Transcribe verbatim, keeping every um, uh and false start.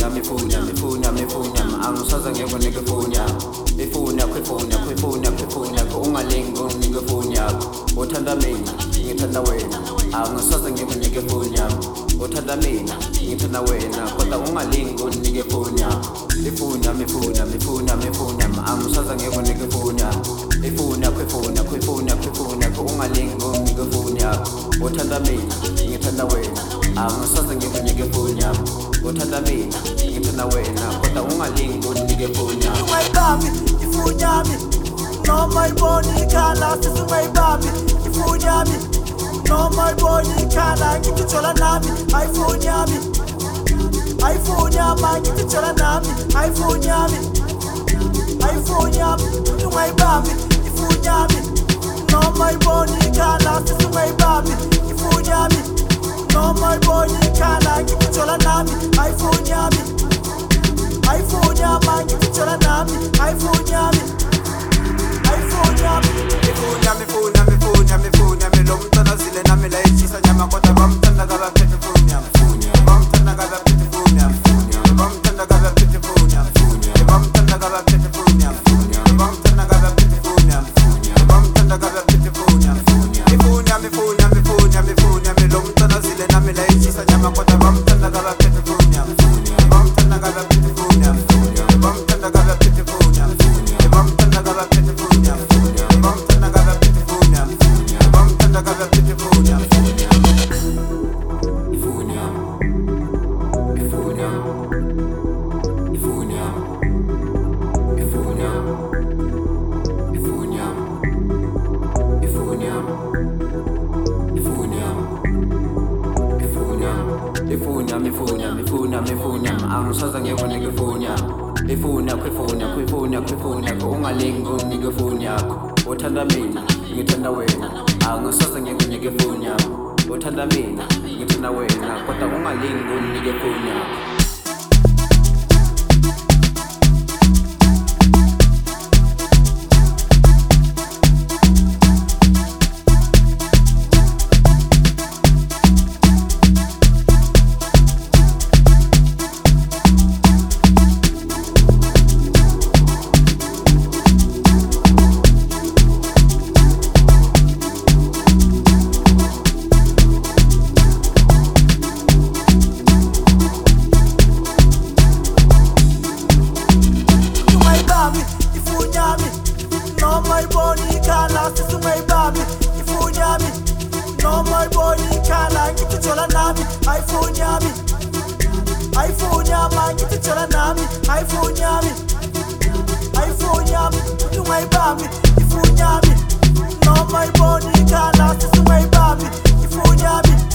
Mifunya, mifunya, mifunya, mifunya angisaza ngeke nikefunya Mifunya, kwifunya, kwifunya, kwifunya Ungalingo nikefunya Uthanda mina, ngithanda wena Angisaza ngeke nikefunya Uthanda mina, ngithanda wena Kodwa ungalingo nikefunya Mifunya, mifunya, mifunya, mifunya angisaza ngeke nikefunya Mifunya, kwifunya, kwifunya, kwifunya Ungalingo nikefunya Uthanda mina, ngithanda wena angisaza ngeke nikefunya Uthanda mina, ngithanda wena Kodwa ungalingo nikefunya Ungayibambi, ifunyami Noma iboni ikhala Sisi ungayibambi, ifunyami Noma iboni ikhala Ngitithola nami, ayifunyami Ayifunyama, ngitithola nami, ayifunyami Ayifunyami, ungayibambi, ifunyami Noma iboni ikhala Sisi ungayibambi, ifunyami Noma iboni ikhala Ngitithola nami, ayifunyami Ayifunyama, ngitithola nami, ayifunyami Ayifunyami Mifunya, mifunya, mifunya, mifunya Milo mtana zile na mila ichisa nyama Kota bamtanda gaba pete funya Bamtanda gaba pete funya Bamtanda gaba pete funya Bamtanda gaba pete funya Bamtanda gaba pete funya Bamtanda gaba pete funya Mifunya, mifunya, mifunya, mifunya Milo mtana zile na mila ichisa nyama Kota bamtanda gaba pete funya Bamtanda gaba pete funya Bamtanda gaba pete funya Bamtanda gaba pete funya Bamtanda gaba pete funya Bamtanda gaba pete funya Mifunya, mifunya, mifunya, mifunya, mifunya, mifunya, mifunya, mifunya, mifunya, mifunya, mifunya, mifunya angisaza ngeke nikefunya Mifunya, kwifunya, kwifunya, kwifunya Ungalingo nikefunya Uthanda mina, ngithanda wena angisaza ngeke nikefunya Uthanda mina, ngithanda wena Kodwa ungalingo nikefunya Ifunyami, noma iboni ikhala Sisi ungayibambi, ifunyami Noma iboni ikhala Ngitithola nami, ayifunyami Ayifunyama, ngitithola nami, ayifunyami Ayifunyami, ungayibambi, ifunyami Noma iboni ikhala Sisi ungayibambi, ifunyami